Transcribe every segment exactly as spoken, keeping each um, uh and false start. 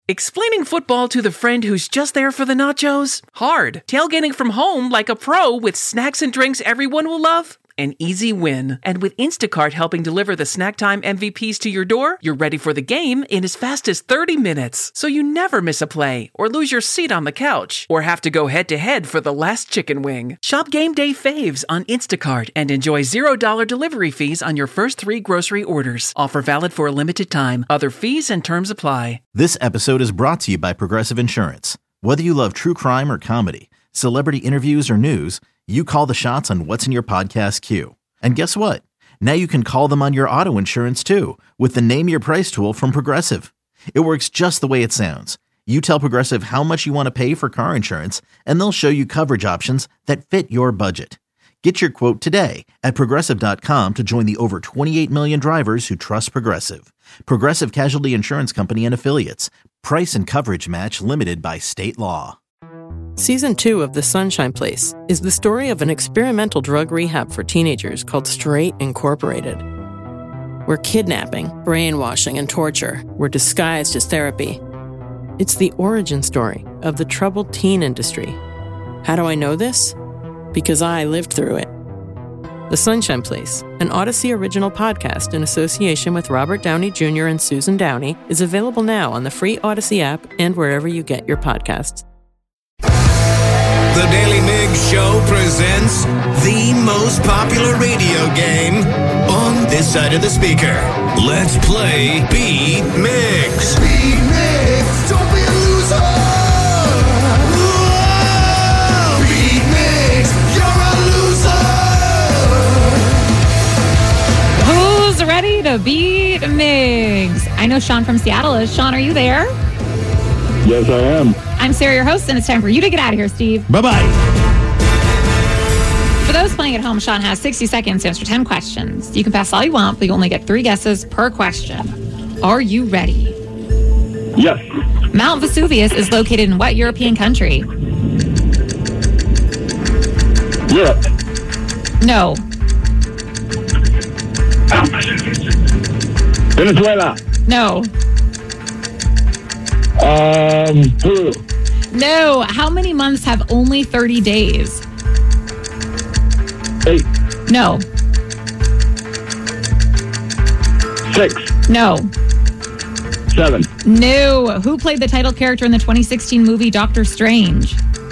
Explaining football to the friend who's just there for the nachos? Hard. Tailgating from home like a pro with snacks and drinks everyone will love? An easy win. And with Instacart helping deliver the snack time M V Ps to your door, you're ready for the game in as fast as thirty minutes. So you never miss a play, or lose your seat on the couch, or have to go head-to-head for the last chicken wing. Shop Game Day Faves on Instacart and enjoy zero dollars delivery fees on your first three grocery orders. Offer valid for a limited time. Other fees and terms apply. This episode is brought to you by Progressive Insurance. Whether you love true crime or comedy, celebrity interviews or news, you call the shots on what's in your podcast queue. And guess what? Now you can call them on your auto insurance too with the Name Your Price tool from Progressive. It works just the way it sounds. You tell Progressive how much you want to pay for car insurance, and they'll show you coverage options that fit your budget. Get your quote today at Progressive dot com to join the over twenty-eight million drivers who trust Progressive. Progressive Casualty Insurance Company and Affiliates. Price and coverage match limited by state law. Season two of The Sunshine Place is the story of an experimental drug rehab for teenagers called Straight Incorporated, where kidnapping, brainwashing, and torture were disguised as therapy. It's the origin story of the troubled teen industry. How do I know this? Because I lived through it. The Sunshine Place, an Odyssey original podcast in association with Robert Downey Junior and Susan Downey, is available now on the free Odyssey app and wherever you get your podcasts. The Daily Migs Show presents the most popular radio game on this side of the speaker. Let's play Beat Migs. Beat Migs, don't be a loser. Whoa! Beat Migs, you're a loser. Who's ready to beat Migs? I know Sean from Seattle is. Sean, are you there? Yes, I am. I'm Sarah, your host, and it's time for you to get out of here, Steve. Bye-bye. For those playing at home, Sean has sixty seconds to answer ten questions. You can pass all you want, but you only get three guesses per question. Are you ready? Yes. Mount Vesuvius is located in what European country? Europe. No. Venezuela. No. Um, Peru. No. How many months have only thirty days? Eight. No. Six. No. Seven. No. Who played the title character in the twenty sixteen movie Doctor Strange?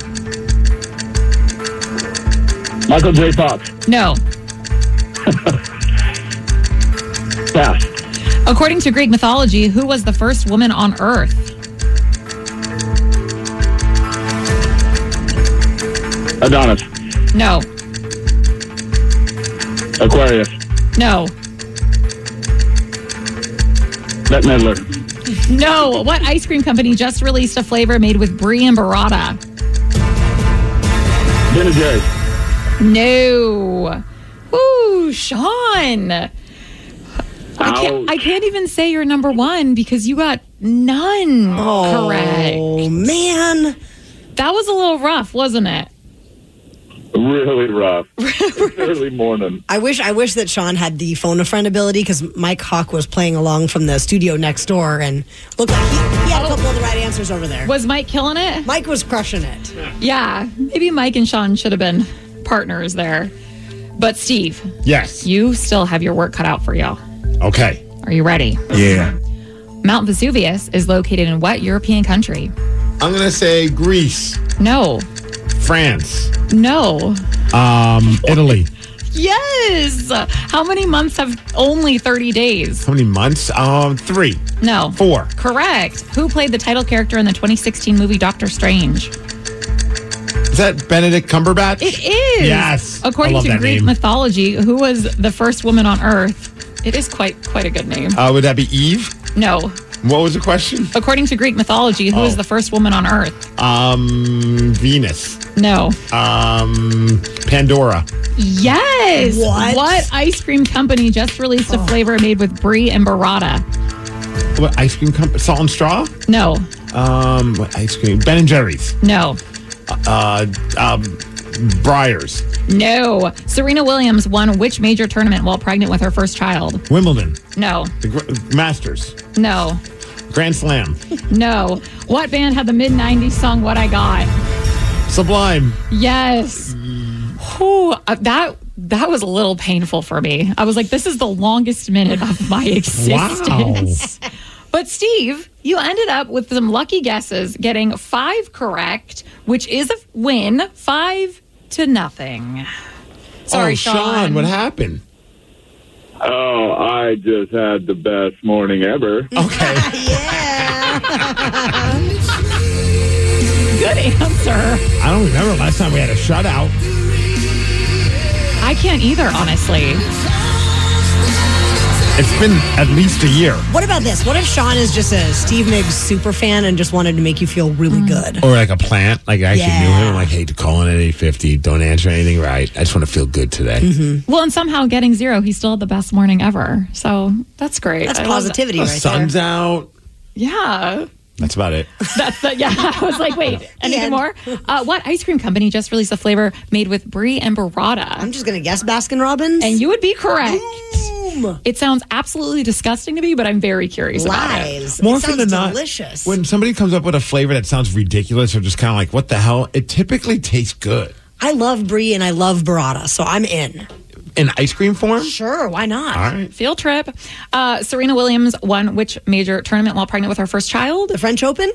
Michael J. Fox. No. Pass. According to Greek mythology, who was the first woman on Earth? Adonis. No. Aquarius. No. Bette Midler. No. What ice cream company just released a flavor made with brie and burrata? Ben and Jerry's. No. Ooh, Sean. I can't, I can't even say you're number one because you got none oh, correct. Oh, man. That was a little rough, wasn't it? Really rough. Early morning. I wish I wish that Sean had the phone a friend ability because Mike Hawk was playing along from the studio next door and looked like he, he had a couple of the right answers over there. Was Mike killing it? Mike was crushing it. Yeah. Maybe Mike and Sean should have been partners there. But Steve. Yes. You still have your work cut out for y'all. Okay. Are you ready? Yeah. Mount Vesuvius is located in what European country? I'm going to say Greece. No. France. No. Um, Italy. Yes. How many months have only thirty days? How many months? Um, three. No. Four. Correct. Who played the title character in the twenty sixteen movie Doctor Strange? Is that Benedict Cumberbatch? It is. Yes. According I love to that Greek name. mythology, who was the first woman on Earth? It is quite quite a good name. Uh, would that be Eve? No. What was the question? According to Greek mythology, who Oh. is the first woman on Earth? Um, Venus. No. Um, Pandora. Yes. What? What ice cream company just released a flavor made with brie and burrata? What ice cream company? Salt and Straw? No. Um, what ice cream? Ben and Jerry's. No. Uh, um, Briars. No. Serena Williams won which major tournament while pregnant with her first child? Wimbledon. No. The Gr- Masters. No. Grand Slam. No. What band had the mid nineties song What I Got? Sublime. Yes. Whew, uh, that that was a little painful for me. I was like, this is the longest minute of my existence. Wow. But Steve, you ended up with some lucky guesses, getting five correct, which is a win, five to nothing. Sorry, oh, Sean. Sean, what happened? Oh, I just had the best morning ever. Okay. Yeah. Good answer. I don't remember last time we had a shutout. I can't either, honestly. It's been at least a year. What about this? What if Sean is just a Steve Miggs super fan and just wanted to make you feel really good? Or like a plant. Like I actually Yeah. knew him. I'm like, hey, calling at eight fifty. Don't answer anything right. I just want to feel good today. Mm-hmm. Well, and somehow getting zero, he still had the best morning ever. So that's great. That's I love positivity The right sun's there. out. Yeah. That's about it. That's the, yeah. I was like, wait, anything end. more? Uh, what ice cream company just released a flavor made with brie and burrata? I'm just going to guess Baskin Robbins. And you would be correct. Boom. It sounds absolutely disgusting to me, but I'm very curious about it. Lies. More it often sounds than not, delicious. when somebody comes up with a flavor that sounds ridiculous or just kind of like, what the hell? It typically tastes good. I love brie and I love burrata, so I'm in. In ice cream form? Sure, why not? All right. Field trip. Uh, Serena Williams won which major tournament while pregnant with her first child? The French Open?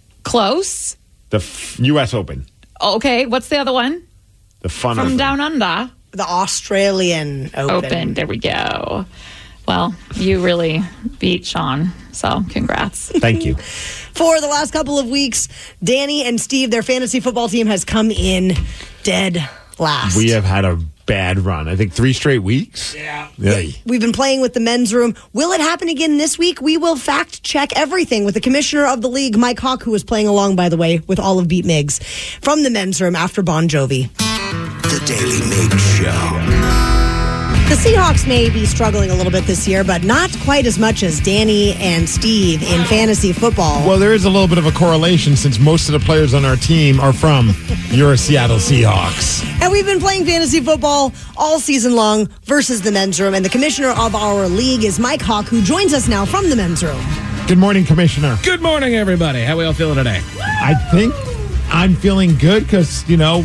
Close. The F- U S Open. Okay, what's the other one? The fun From Open. down under. The Australian Open. Open. There we go. Well, you really beat Sean, so congrats. Thank you. For the last couple of weeks, Danny and Steve, their fantasy football team, has come in dead last. We have had a bad run. I think three straight weeks. Yeah. Yeah. We've been playing with the men's room. Will it happen again this week? We will fact check everything with the commissioner of the league, Mike Hawk, who was playing along, by the way, with all of Beat Miggs from the men's room after Bon Jovi. The Daily Miggs Show. The Seahawks may be struggling a little bit this year, but not quite as much as Danny and Steve in fantasy football. Well, there is a little bit of a correlation since most of the players on our team are from your Seattle Seahawks. And we've been playing fantasy football all season long versus the men's room. And the commissioner of our league is Mike Hawk, who joins us now from the men's room. Good morning, Commissioner. Good morning, everybody. How we all feeling today? I think I'm feeling good because, you know,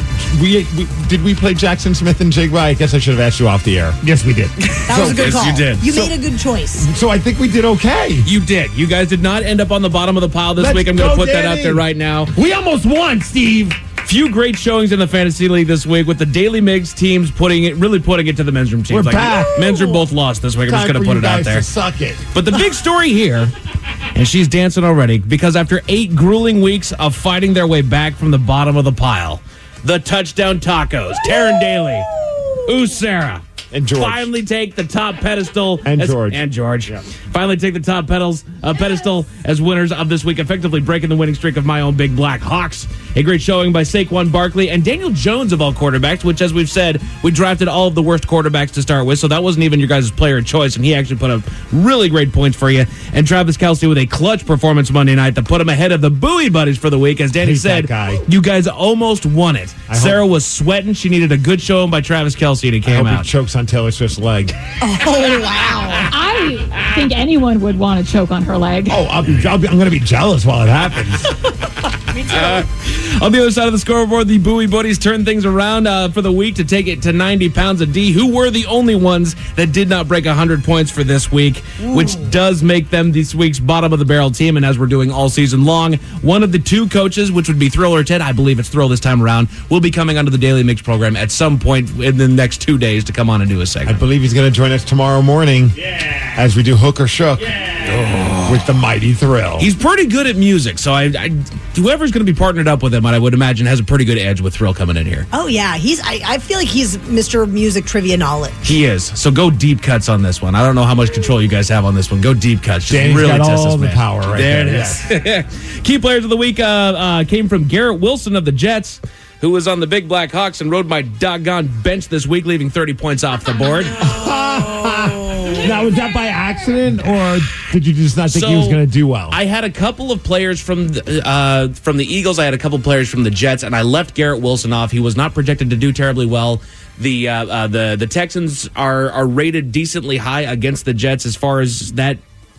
we, we did we play Jackson Smith and Jigba? I guess I should have asked you off the air. Yes, we did. That was a good yes, call. you did. You So- made a good choice. So I think we did okay. You did. You guys did not end up on the bottom of the pile this Let's week. I'm going to go, put that out Danny. there right now. We almost won, Steve. Few great showings in the fantasy league this week with the Daily Miggs teams putting it, really putting it to the men's room teams. We're back. Men's room both lost this week. I'm just Time going to for put you it out guys there. to suck it. But the big story here, and she's dancing already, because after eight grueling weeks of fighting their way back from the bottom of the pile, the touchdown tacos, Taryn Daly, ooh, Sarah, And George. finally take the top pedestal. And as, George. And George. Yeah. Finally take the top pedals, uh, pedestal as winners of this week, effectively breaking the winning streak of my own big black Hawks. A great showing by Saquon Barkley and Daniel Jones of all quarterbacks, which, as we've said, we drafted all of the worst quarterbacks to start with, so that wasn't even your guys' player of choice, and he actually put up really great points for you. And Travis Kelce with a clutch performance Monday night that put him ahead of the Bowie Buddies for the week. As Danny Hate said, that guy. you guys almost won it. I Sarah hope- was sweating. She needed a good showing by Travis Kelce, and he I came hope out. he chokes on Taylor Swift's leg. Oh, wow. I think anyone would want to choke on her leg. Oh, I'll be, I'll be, I'm going to be jealous while it happens. On the other side of the scoreboard, the Bowie Buddies turned things around uh, for the week to take it to ninety pounds of D, who were the only ones that did not break one hundred points for this week, which does make them this week's bottom of the barrel team. And as we're doing all season long, one of the two coaches, which would be Thrill or Ted, I believe it's Thrill this time around, will be coming onto the Daily Mix program at some point in the next two days to come on and do a I segment. believe he's going to join us tomorrow morning as we do Hook or Shook with the mighty Thrill. He's pretty good at music, so I, I whoever's going to be partnered up with him, I would imagine, has a pretty good edge with Thrill coming in here. Oh, yeah. He's. I, I feel like he's Mister Music Trivia Knowledge. He is. So go deep cuts on this one. I don't know how much control you guys have on this one. Go deep cuts. Just Danny's really got test all this the man. power right there. there, It is. Key players of the week uh, uh, came from Garrett Wilson of the Jets, who was on the Big Black Hawks and rode my doggone bench this week, leaving thirty points off the board. Now, was that by accident, or did you just not think he So, was going to do well? I had a couple of players from the, uh, from the Eagles. I had a couple of players from the Jets, and I left Garrett Wilson off. He was not projected to do terribly well. The uh, uh, the the Texans are are rated decently high against the Jets as far as that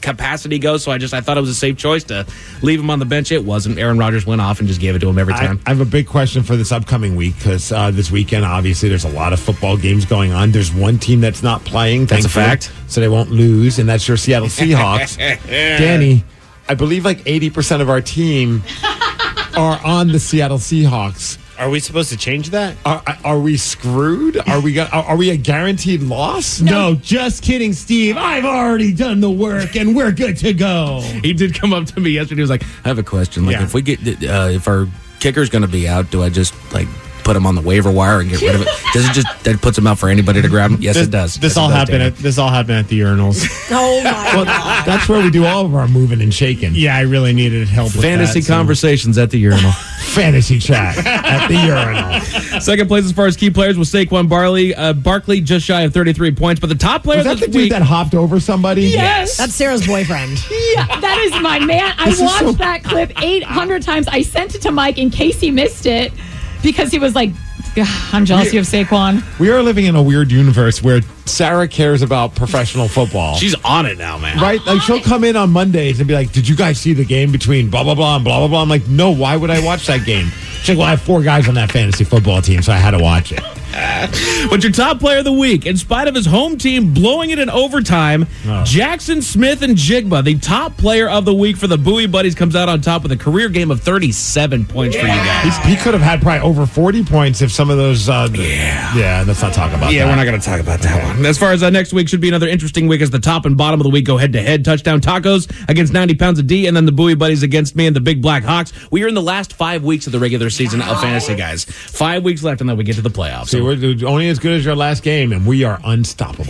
capacity goes. So I just I thought it was a safe choice to leave him on the bench. It wasn't. Aaron Rodgers went off and just gave it to him every time. I, I have a big question for this upcoming week because uh, this weekend, obviously, there's a lot of football games going on. There's one team that's not playing. That's a fact. So they won't lose, and that's your Seattle Seahawks. Danny, I believe like eighty percent of our team are on the Seattle Seahawks. Are we supposed to change that? Are, are we screwed? Are we are, are we a guaranteed loss? No. no, just kidding, Steve. I've already done the work, and we're good to go. He did come up to me yesterday. He was like, "I have a question. Like, Yeah. if we get uh, if our kicker's going to be out, do I just like put him on the waiver wire and get rid of it? Does it just that puts him out for anybody to grab him? Yes, this, it does. This yes, all it does, happened. Danny. At, this all happened at the urinals. Oh, my Well, God. that's where we do all of our moving and shaking. Yeah, I really needed help with Fantasy that, so- conversations at the urinal. Fantasy chat at the urinal. Second place as far as key players was Saquon Barkley. Uh, Barkley just shy of thirty-three points, but the top player Was that of the the dude week. that hopped over somebody? Yes. That's Sarah's boyfriend. Yeah, that is my man. I This is watched so- that clip eight hundred times. I sent it to Mike in case he missed it because he was like, I'm jealous you have Saquon. We are living in a weird universe where Sarah cares about professional football. She's on it now, man. Right? Like, she'll come in on Mondays and be like, did you guys see the game between blah, blah, blah, and blah, blah, blah? I'm like, no, why would I watch that game? She's like, well, I have four guys on that fantasy football team, so I had to watch it. But your top player of the week, in spite of his home team blowing it in overtime, Oh. Jackson Smith and Jigba, the top player of the week for the Bowie Buddies, comes out on top with a career game of thirty-seven points for you guys. He, he could have had probably over forty points if some of those. Uh, yeah. Yeah, let's not talk about Yeah, that. we're not going to talk about that one. As far as uh, next week, should be another interesting week as the top and bottom of the week go head to head. Touchdown Tacos against ninety pounds of D, and then the Bowie Buddies against me and the Big Black Hawks. We are in the last five weeks of the regular season of fantasy, guys. Five weeks left, and then we get to the playoffs. See, we're only as good as your last game, and we are unstoppable.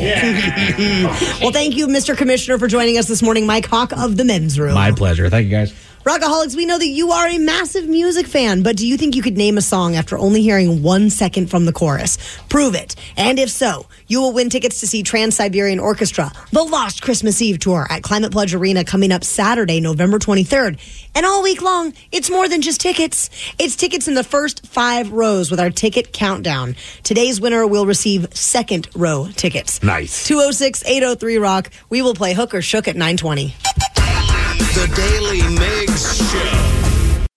Well, thank you, Mister Commissioner, for joining us this morning. Mike Hawk of the Men's Room. My pleasure. Thank you, guys. Rockaholics, we know that you are a massive music fan, but do you think you could name a song after only hearing one second from the chorus? Prove it. And if so, you will win tickets to see Trans-Siberian Orchestra, the Lost Christmas Eve tour at Climate Pledge Arena coming up Saturday, November twenty-third. And all week long, it's more than just tickets. It's tickets in the first five rows with our ticket countdown. Today's winner will receive second row tickets. Nice. two oh six, eight oh three, rock. We will play Hook or Shook at nine twenty. The Daily Migs Show.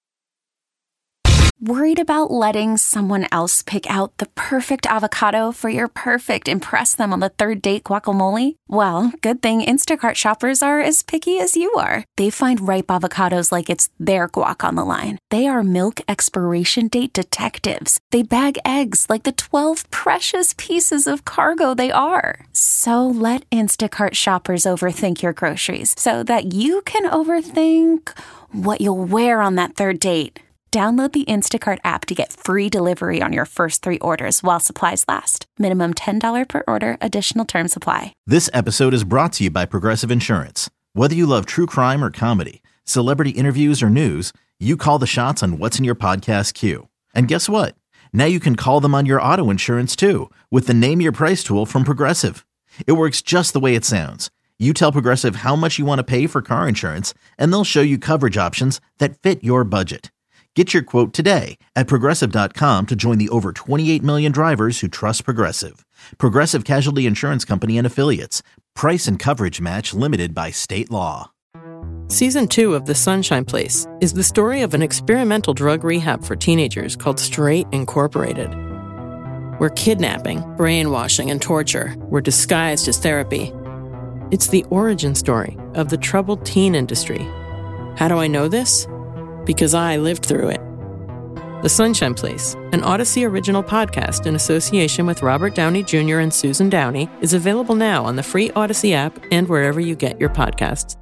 Worried about letting someone else pick out the perfect avocado for your perfect impress them on the third date guacamole? Well, good thing Instacart shoppers are as picky as you are. They find ripe avocados like it's their guac on the line. They are milk expiration date detectives. They bag eggs like the twelve precious pieces of cargo they are. So let Instacart shoppers overthink your groceries so that you can overthink what you'll wear on that third date. Download the Instacart app to get free delivery on your first three orders while supplies last. Minimum ten dollars per order. Additional terms apply. This episode is brought to you by Progressive Insurance. Whether you love true crime or comedy, celebrity interviews or news, you call the shots on what's in your podcast queue. And guess what? Now you can call them on your auto insurance too with the Name Your Price tool from Progressive. It works just the way it sounds. You tell Progressive how much you want to pay for car insurance, and they'll show you coverage options that fit your budget. Get your quote today at Progressive dot com to join the over twenty-eight million drivers who trust Progressive. Progressive Casualty Insurance Company and Affiliates. Price and coverage match limited by state law. Season two of The Sunshine Place is the story of an experimental drug rehab for teenagers called Straight Incorporated, where kidnapping, brainwashing, and torture were disguised as therapy. It's the origin story of the troubled teen industry. How do I know this? Because I lived through it. The Sunshine Place, an Odyssey original podcast in association with Robert Downey Junior and Susan Downey, is available now on the free Odyssey app and wherever you get your podcasts.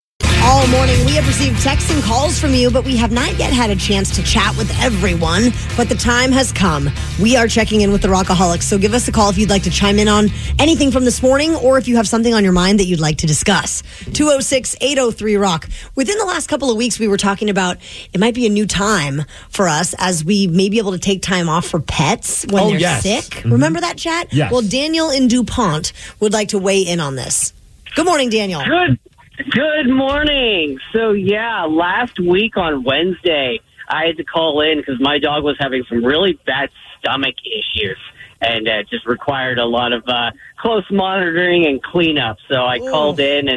All morning, we have received texts and calls from you, but we have not yet had a chance to chat with everyone. But the time has come. We are checking in with the Rockaholics, so give us a call if you'd like to chime in on anything from this morning or if you have something on your mind that you'd like to discuss. two oh six, eight oh three, rock. Within the last couple of weeks, we were talking about it might be a new time for us as we may be able to take time off for pets when Oh, they're yes. sick. Mhm. Remember that, chat? Yes. Well, Daniel in DuPont would like to weigh in on this. Good morning, Daniel. Good. Good morning. So, yeah, last week on Wednesday, I had to call in because my dog was having some really bad stomach issues, and it just required a lot of uh, close monitoring and cleanup. So I Ooh. called in, and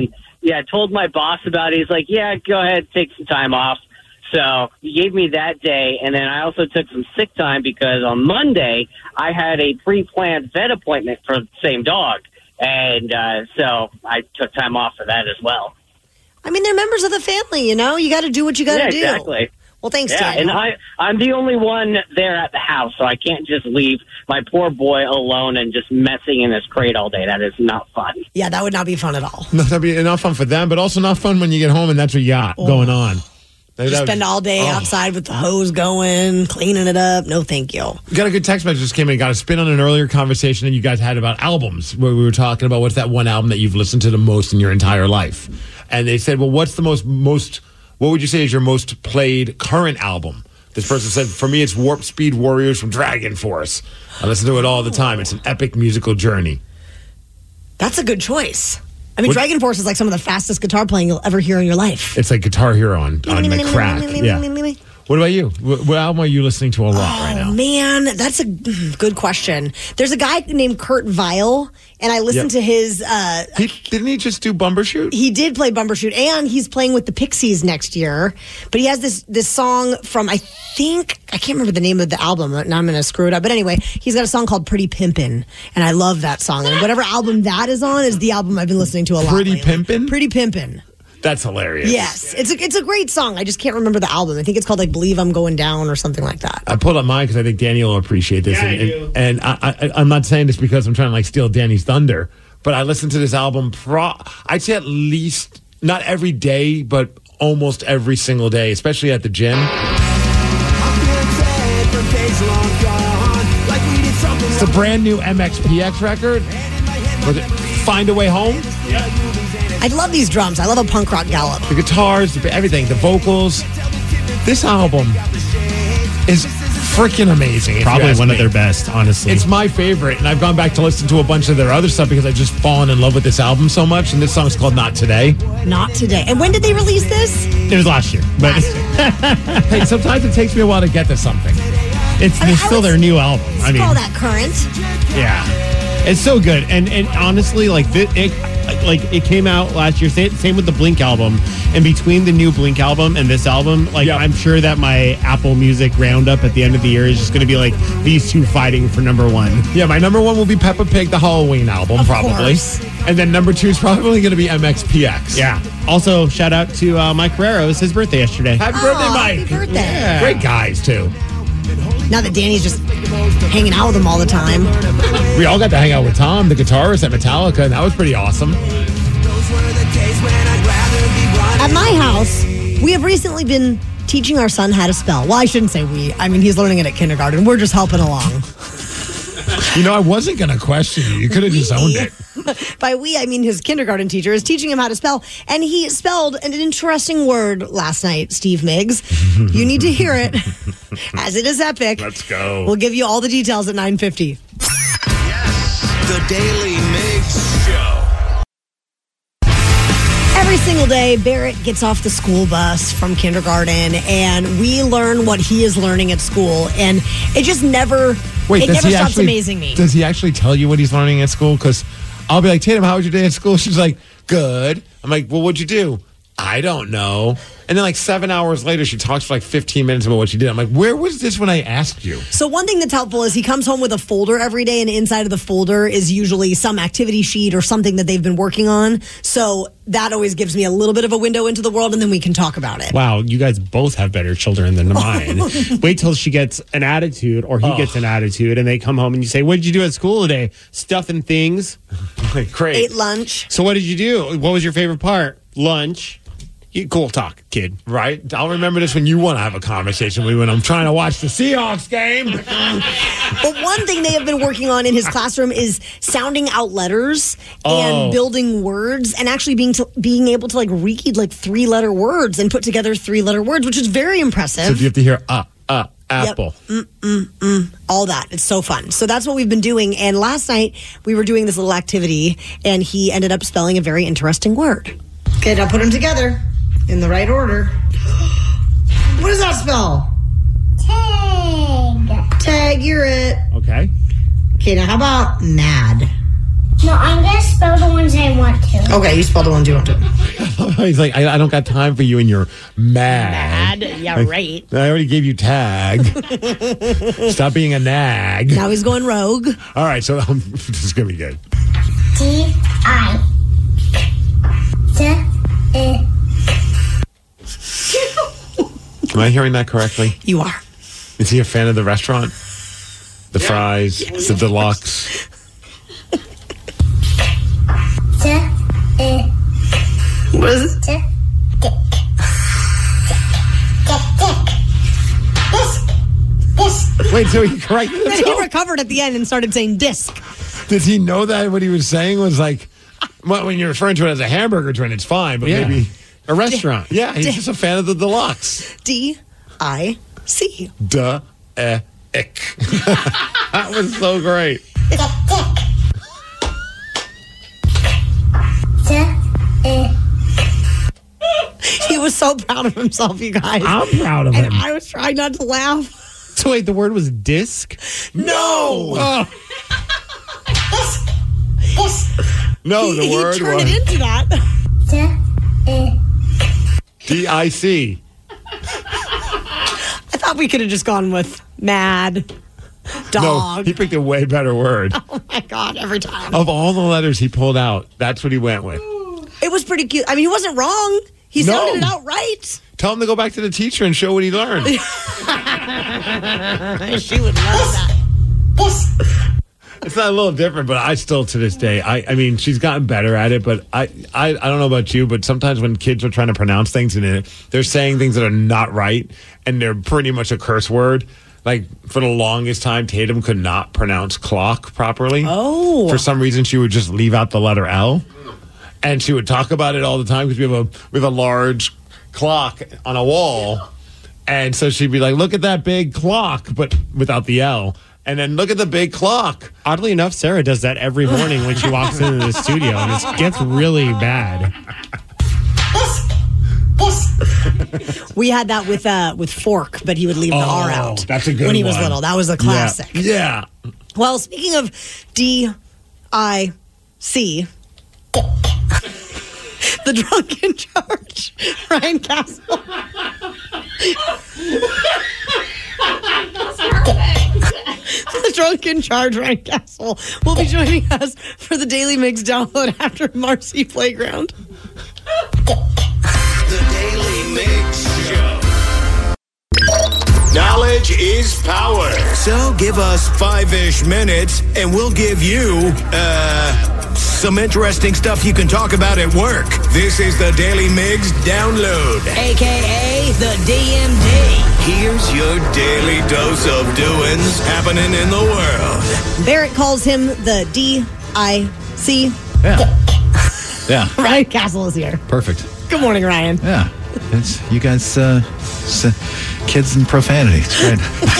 yeah, told my boss about it. He's like, yeah, go ahead, take some time off. So he gave me that day, and then I also took some sick time because on Monday I had a pre-planned vet appointment for the same dog. And uh, so I took time off for that as well. I mean, they're members of the family, you know? You got to do what you got to yeah, do. exactly. Well, thanks, yeah, Daniel. and I, I'm the only one there at the house, so I can't just leave my poor boy alone and just messing in his crate all day. That is not fun. Yeah, that would not be fun at all. No, that'd be not fun for them, but also not fun when you get home and that's what you got oh. going on. You that spend would, all day oh. outside with the hose going, cleaning it up. No, thank you. Got a good text message just came in. Got a spin on an earlier conversation that you guys had about albums, where we were talking about what's that one album that you've listened to the most in your entire life. And they said, well, what's the most, most, what would you say is your most played current album? This person said, for me, it's Warp Speed Warriors from Dragon Force. I listen to it all the time. It's an epic musical journey. That's a good choice. I mean, what, Dragon Force is like some of the fastest guitar playing you'll ever hear in your life. It's like Guitar Hero on, on the crack. Yeah. What about you? What, what album are you listening to a lot oh, right now? Man, that's a good question. There's a guy named Kurt Vile, and I listened yep. to his... Uh, he, didn't he just do Bumbershoot? He did play Bumbershoot, and he's playing with the Pixies next year. But he has this this song from, I think... I can't remember the name of the album. Now I'm going to screw it up. But anyway, he's got a song called Pretty Pimpin', and I love that song. And whatever album that is on is the album I've been listening to a lot Pretty lately. Pimpin'? Pretty Pimpin'. That's hilarious. Yes. It's a, it's a great song. I just can't remember the album. I think it's called like Believe I'm Going Down or something like that. I pulled up mine because I think Danny will appreciate this. Yeah, and I do. and, and I, I, I'm not saying this because I'm trying to like steal Danny's thunder, but I listened to this album, pro- I'd say at least, not every day, but almost every single day, especially at the gym. It's a brand new M X P X record. Was it Find a Way Home? Yeah. I love these drums. I love a punk rock gallop. The guitars, the, everything, the vocals. This album is freaking amazing. Probably one me. of their best, honestly. It's my favorite, and I've gone back to listen to a bunch of their other stuff because I've just fallen in love with this album so much, and this song's called Not Today. Not Today. And when did they release this? It was last year. But last year. Hey, sometimes it takes me a while to get to something. It's, I mean, it's still their new album. I mean, call that current. Yeah. It's so good. And and honestly, like, it, it, like it came out last year. Same, same with the Blink album. And between the new Blink album and this album, like, yep. I'm sure that my Apple Music roundup at the end of the year is just going to be like these two fighting for number one. Yeah, my number one will be Peppa Pig, the Halloween album, of probably. Course. And then number two is probably going to be M X P X. Yeah. Also, shout out to uh, Mike Carrero. It was his birthday yesterday. Happy oh, birthday, Mike. Happy birthday. Yeah. Great guys, too. Now that Danny's just hanging out with them all the time. We all got to hang out with Tom, the guitarist at Metallica, and that was pretty awesome. At my house, we have recently been teaching our son how to spell. Well, I shouldn't say we. I mean, he's learning it at kindergarten. We're just helping along. You know, I wasn't going to question you. You could have just owned it. By we, I mean his kindergarten teacher is teaching him how to spell. And he spelled an interesting word last night, Steve Miggs. You need to hear it, as it is epic. Let's go. We'll give you all the details at nine fifty. Yes, the Daily Miggs Show. Every single day, Barrett gets off the school bus from kindergarten, and we learn what he is learning at school. And it just never, Wait, it does never he stops actually, amazing me. Does he actually tell you what he's learning at school? Because I'll be like, Tatum, how was your day at school? She's like, good. I'm like, well, what'd you do? I don't know. And then like seven hours later, she talks for like fifteen minutes about what she did. I'm like, where was this when I asked you? So one thing that's helpful is he comes home with a folder every day, and inside of the folder is usually some activity sheet or something that they've been working on. So that always gives me a little bit of a window into the world, and then we can talk about it. Wow, you guys both have better children than mine. Wait till she gets an attitude or he oh. gets an attitude, and they come home and you say, what did you do at school today? Stuffing things. Great. Ate lunch. So what did you do? What was your favorite part? Lunch. You, cool talk, kid. Right? I'll remember this when you want to have a conversation with me when I'm trying to watch the Seahawks game. But one thing they have been working on in his classroom is sounding out letters and Oh. building words and actually being to, being able to like read like three letter words and put together three letter words, which is very impressive. So you have to hear uh, uh, apple. Yep. Mm, mm, mm, all that. It's so fun. So that's what we've been doing. And last night we were doing this little activity, and he ended up spelling a very interesting word. Okay, now put them together in the right order. What does that spell? Tag. Tag, you're it. Okay. Okay, now how about mad? No, I'm going to spell the ones I want to. Okay, you spell the ones you want to. He's like, I, I don't got time for you and your mad. Mad? Yeah, Like, right. I already gave you tag. Stop being a nag. Now he's going rogue. All right, so um, this is going to be good. T I T E. Am I hearing that correctly? You are. Is he a fan of the restaurant? The fries, Yes, the of deluxe. T E. What is it? T dick. Disc. Disc. Wait, so he corrected Then he himself? recovered at the end and started saying disc. Did he know that what he was saying was like, well, when you're referring to it as a hamburger joint, it's fine, but Yeah. maybe A restaurant. yeah, he's just a fan of the deluxe. D I C. Duh, eh, ick. That was so great. Dick. Dick. T E. He was so proud of himself, you guys. I'm proud of and him. I was trying not to laugh. So wait, the word was disc? No. Oh. Disc. Disc. No, the he, word he turned was it into that. T E. D I C. I thought we could have just gone with mad, No, dog. he picked a way better word. Oh my God, every time. Of all the letters he pulled out, that's what he went with. It was pretty cute. I mean, he wasn't wrong. He No. sounded it out right. Tell him to go back to the teacher and show what he learned. She would love that. Disc. It's not a little different, but I still, to this day, I, I mean, she's gotten better at it, but I, I, I don't know about you, but sometimes when kids are trying to pronounce things and it, they're saying things that are not right, and they're pretty much a curse word. Like, for the longest time, Tatum could not pronounce clock properly. Oh. For some reason, she would just leave out the letter L. And she would talk about it all the time because we have a we have a large clock on a wall. And so she'd be like, look at that big clock, but without the L. And then look at the big clock. Oddly enough, Sarah does that every morning when she walks into the studio, and it gets really bad. We had that with uh with fork, but he would leave the R out. That's a good when he was one. little. That was a classic. Yeah. yeah. Well, speaking of D I C, the drunk in charge, Ryan Castle. The drunk in charge, Ryan Castle, will be joining us for the Daily Mix download after Marcy Playground. The Daily Mix Show. Knowledge is power. So give us five-ish minutes, and we'll give you, uh, some interesting stuff you can talk about at work. This is the Daily Migs Download. A K A the D M D. Here's your daily dose of doings happening in the world. Barrett calls him the D I C. Yeah. Yeah. Ryan Castle is here. Perfect. Good morning, Ryan. Yeah. It's you guys, uh, s- kids and profanity. It's great.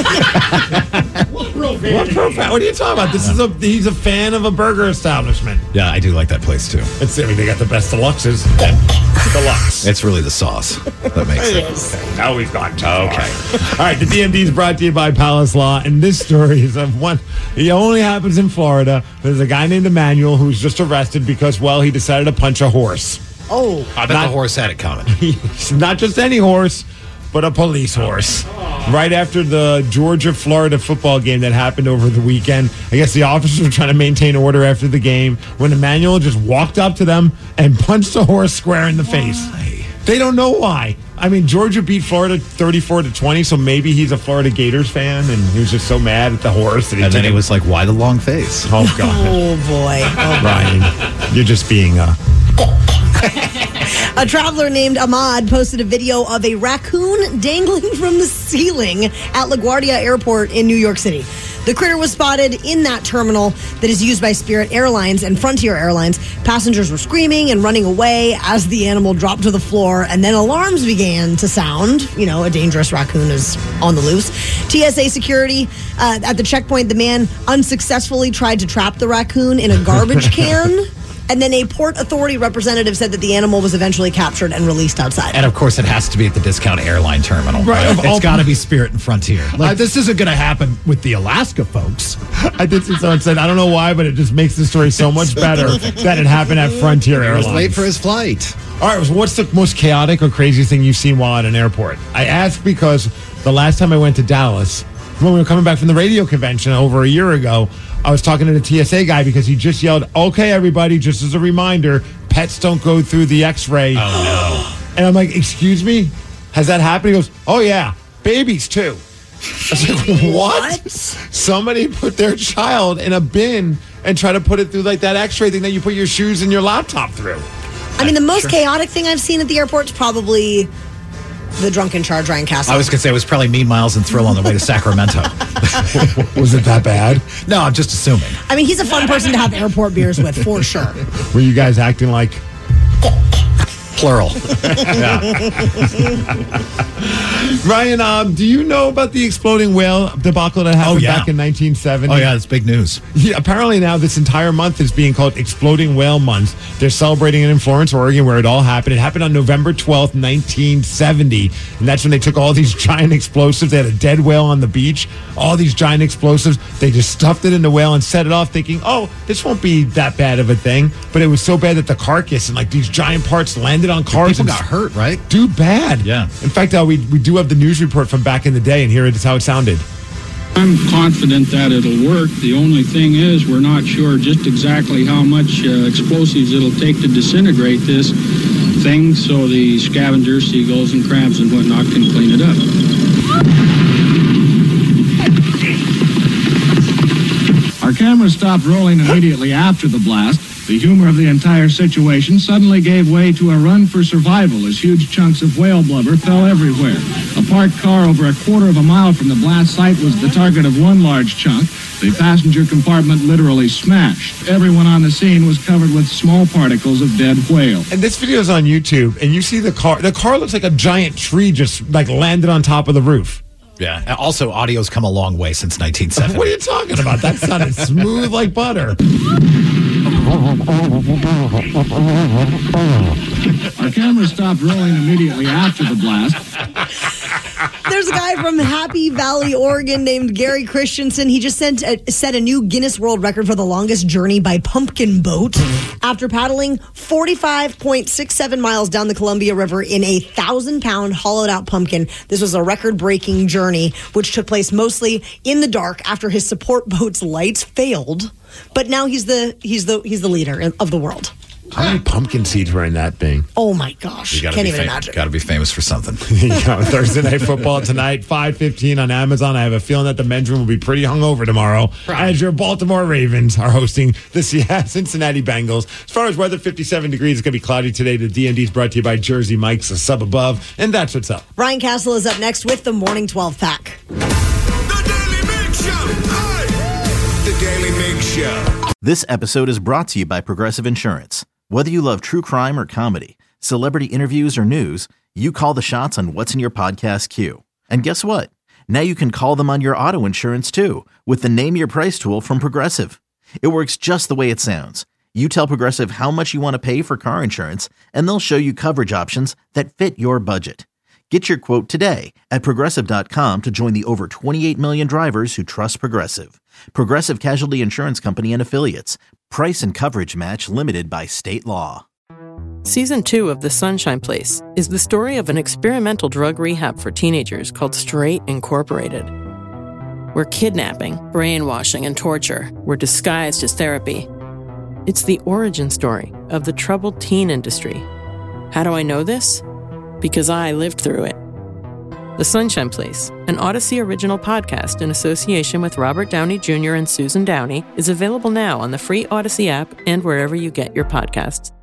What profa- What are you talking about? This is a he's a fan of a burger establishment. Yeah, I do like that place too. It's I mean they got the best deluxes. Deluxe. It's really the sauce that makes It it. is. Now we've gone to okay. All right, the D M D is brought to you by Palace Law, and this story is of one. It only happens in Florida. There's a guy named Emmanuel who's just arrested because, well, he decided to punch a horse. Oh, I bet Not- the horse had it coming. He's not just any horse, but a police horse. Right after the Georgia-Florida football game that happened over the weekend, I guess the officers were trying to maintain order after the game when Emmanuel just walked up to them and punched the horse square in the face. They don't know why. I mean, Georgia beat Florida thirty-four to twenty, so maybe he's a Florida Gators fan, and he was just so mad at the horse that he And took then he it- was like, why the long face? Oh, God. oh boy. Oh, Ryan, you're just being uh A traveler named Ahmad posted a video of a raccoon dangling from the ceiling at LaGuardia Airport in New York City. The critter was spotted in that terminal that is used by Spirit Airlines and Frontier Airlines. Passengers were screaming and running away as the animal dropped to the floor, and then alarms began to sound. You know, a dangerous raccoon is on the loose. T S A security uh, at the checkpoint, the man unsuccessfully tried to trap the raccoon in a garbage can. And then a Port Authority representative said that the animal was eventually captured and released outside. And of course, it has to be at the discount airline terminal. Right, of all- It's got to be Spirit and Frontier. Like, this isn't going to happen with the Alaska folks. I did see someone said, I don't know why, but it just makes the story so much better that it happened at Frontier He Airlines. was late for his flight. All right, so what's the most chaotic or craziest thing you've seen while at an airport? I ask because the last time I went to Dallas, when we were coming back from the radio convention over a year ago, I was talking to the T S A guy because he just yelled, "Okay, everybody, just as a reminder, pets don't go through the X-ray." Oh, no. And I'm like, excuse me? Has that happened? He goes, oh, yeah, babies, too. I was like, what? what? Somebody put their child in a bin and try to put it through like that X-ray thing that you put your shoes and your laptop through. I mean, the most sure. chaotic thing I've seen at the airport is probably the drunken charge Ryan Castle. I was going to say it was probably Mean Miles and Thrill on the way to Sacramento. Was it that bad? No, I'm just assuming. I mean, he's a fun person to have airport beers with, for sure. Were you guys acting like... Plural. Ryan, um, do you know about the exploding whale debacle that happened oh, yeah. back in nineteen seventy? Oh, yeah, it's big news. Yeah, apparently now this entire month is being called Exploding Whale Month. They're celebrating it in Florence, Oregon, where it all happened. It happened on November twelfth, nineteen seventy, and that's when they took all these giant explosives. They had a dead whale on the beach, all these giant explosives. They just stuffed it in the whale and set it off thinking, oh, this won't be that bad of a thing. But it was so bad that the carcass and like these giant parts landed on cars. People got hurt, right? Dude, bad. Yeah. In fact, uh, we, we do have the news report from back in the day, and here it is how it sounded. I'm confident that it'll work. The only thing is we're not sure just exactly how much uh, explosives it'll take to disintegrate this thing so the scavengers, seagulls, and crabs and whatnot can clean it up. Our cameras stopped rolling immediately after the blast. The humor of the entire situation suddenly gave way to a run for survival as huge chunks of whale blubber fell everywhere. A parked car over a quarter of a mile from the blast site was the target of one large chunk. The passenger compartment literally smashed. Everyone on the scene was covered with small particles of dead whale. And this video is on YouTube, and you see the car. The car looks like a giant tree just like landed on top of the roof. Yeah. Also, audio's come a long way since nineteen seventy. What are you talking about? That sounded smooth like butter. Our camera stopped rolling immediately after the blast. There's a guy from Happy Valley, Oregon named Gary Christensen. He just sent a, set a new Guinness World Record for the longest journey by pumpkin boat after paddling forty-five point six seven miles down the Columbia River in a thousand-pound hollowed-out pumpkin. This was a record-breaking journey, which took place mostly in the dark after his support boat's lights failed. But now he's the he's the he's the leader of the world. How many pumpkin seeds were in that thing? Oh my gosh! Can't even fam- imagine. Got to be famous for something. Yeah, Thursday Night Football tonight, five fifteen on Amazon. I have a feeling that the men's room will be pretty hungover tomorrow, right, as your Baltimore Ravens are hosting the Cincinnati Bengals. As far as weather, fifty-seven degrees. It's going to be cloudy today. The D and D is brought to you by Jersey Mike's, a sub above, and that's what's up. Ryan Castle is up next with the Morning twelve pack. The Daily Mig Show. Hi. The Daily Mig Show. This episode is brought to you by Progressive Insurance. Whether you love true crime or comedy, celebrity interviews or news, you call the shots on what's in your podcast queue. And guess what? Now you can call them on your auto insurance too with the Name Your Price tool from Progressive. It works just the way it sounds. You tell Progressive how much you want to pay for car insurance, and they'll show you coverage options that fit your budget. Get your quote today at Progressive dot com to join the over twenty-eight million drivers who trust Progressive. Progressive Casualty Insurance Company and Affiliates. Price and coverage match limited by state law. Season two of The Sunshine Place is the story of an experimental drug rehab for teenagers called Straight Incorporated, where kidnapping, brainwashing, and torture were disguised as therapy. It's the origin story of the troubled teen industry. How do I know this? Because I lived through it. The Sunshine Place, an Odyssey original podcast in association with Robert Downey Junior and Susan Downey, is available now on the free Odyssey app and wherever you get your podcasts.